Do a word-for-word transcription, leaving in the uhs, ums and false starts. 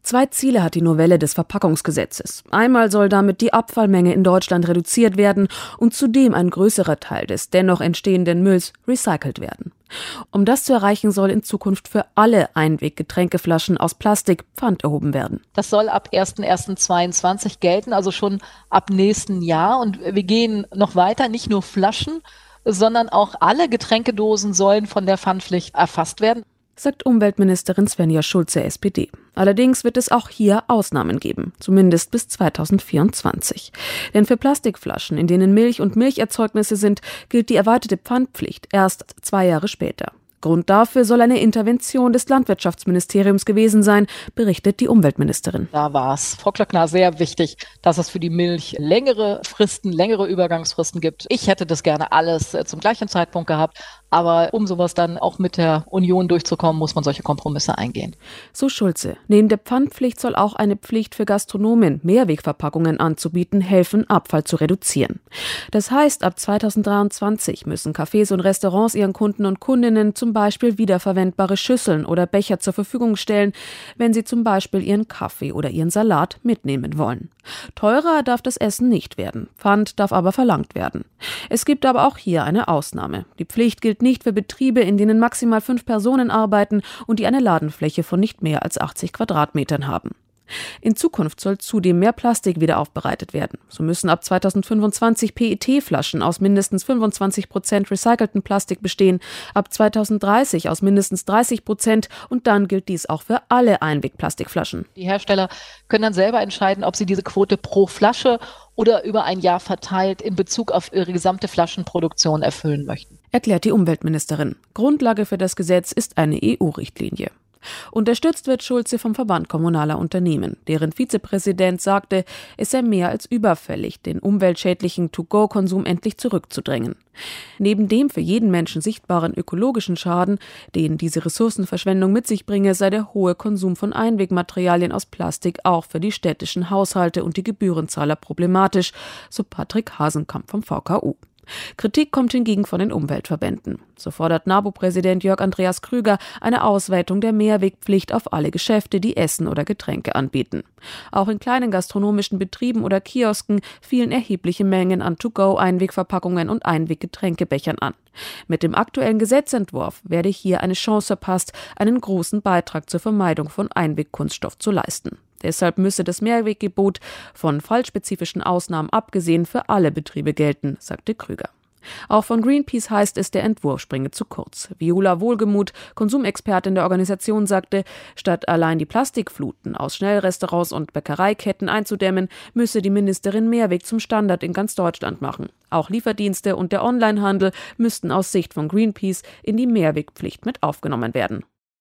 Zwei Ziele hat die Novelle des Verpackungsgesetzes. Einmal soll damit die Abfallmenge in Deutschland reduziert werden und zudem ein größerer Teil des dennoch entstehenden Mülls recycelt werden. Um das zu erreichen, soll in Zukunft für alle Einweggetränkeflaschen aus Plastik Pfand erhoben werden. Das soll ab erster erster zweiundzwanzig gelten, also schon ab nächsten Jahr. Und wir gehen noch weiter, nicht nur Flaschen, sondern auch alle Getränkedosen sollen von der Pfandpflicht erfasst werden, sagt Umweltministerin Svenja Schulze, S P D. Allerdings wird es auch hier Ausnahmen geben, zumindest bis zweitausendvierundzwanzig. Denn für Plastikflaschen, in denen Milch und Milcherzeugnisse sind, gilt die erweiterte Pfandpflicht erst zwei Jahre später. Grund dafür soll eine Intervention des Landwirtschaftsministeriums gewesen sein, berichtet die Umweltministerin. Da war es Frau Klöckner sehr wichtig, dass es für die Milch längere Fristen, längere Übergangsfristen gibt. Ich hätte das gerne alles zum gleichen Zeitpunkt gehabt, aber um sowas dann auch mit der Union durchzukommen, muss man solche Kompromisse eingehen. So Schulze. Neben der Pfandpflicht soll auch eine Pflicht für Gastronomen, Mehrwegverpackungen anzubieten, helfen, Abfall zu reduzieren. Das heißt, ab zweitausenddreiundzwanzig müssen Cafés und Restaurants ihren Kunden und Kundinnen zum Beispiel wiederverwendbare Schüsseln oder Becher zur Verfügung stellen, wenn sie zum Beispiel ihren Kaffee oder ihren Salat mitnehmen wollen. Teurer darf das Essen nicht werden, Pfand darf aber verlangt werden. Es gibt aber auch hier eine Ausnahme. Die Pflicht gilt nicht für Betriebe, in denen maximal fünf Personen arbeiten und die eine Ladenfläche von nicht mehr als achtzig Quadratmetern haben. In Zukunft soll zudem mehr Plastik wieder aufbereitet werden. So müssen ab zweitausendfünfundzwanzig P E T-Flaschen aus mindestens fünfundzwanzig Prozent recyceltem Plastik bestehen, ab zweitausenddreißig aus mindestens dreißig Prozent und dann gilt dies auch für alle Einwegplastikflaschen. Die Hersteller können dann selber entscheiden, ob sie diese Quote pro Flasche oder über ein Jahr verteilt in Bezug auf ihre gesamte Flaschenproduktion erfüllen möchten, erklärt die Umweltministerin. Grundlage für das Gesetz ist eine E U-Richtlinie. Unterstützt wird Schulze vom Verband Kommunaler Unternehmen. Deren Vizepräsident sagte, es sei mehr als überfällig, den umweltschädlichen To-Go-Konsum endlich zurückzudrängen. Neben dem für jeden Menschen sichtbaren ökologischen Schaden, den diese Ressourcenverschwendung mit sich bringe, sei der hohe Konsum von Einwegmaterialien aus Plastik auch für die städtischen Haushalte und die Gebührenzahler problematisch, so Patrick Hasenkamp vom V K U. Kritik kommt hingegen von den Umweltverbänden. So fordert NABU-Präsident Jörg Andreas Krüger eine Ausweitung der Mehrwegpflicht auf alle Geschäfte, die Essen oder Getränke anbieten. Auch in kleinen gastronomischen Betrieben oder Kiosken fielen erhebliche Mengen an To-Go-Einwegverpackungen und Einweggetränkebechern an. Mit dem aktuellen Gesetzentwurf werde hier eine Chance verpasst, einen großen Beitrag zur Vermeidung von Einwegkunststoff zu leisten. Deshalb müsse das Mehrweggebot von fallspezifischen Ausnahmen abgesehen für alle Betriebe gelten, sagte Krüger. Auch von Greenpeace heißt es, der Entwurf springe zu kurz. Viola Wohlgemuth, Konsumexpertin der Organisation, sagte, statt allein die Plastikfluten aus Schnellrestaurants und Bäckereiketten einzudämmen, müsse die Ministerin Mehrweg zum Standard in ganz Deutschland machen. Auch Lieferdienste und der Onlinehandel müssten aus Sicht von Greenpeace in die Mehrwegpflicht mit aufgenommen werden.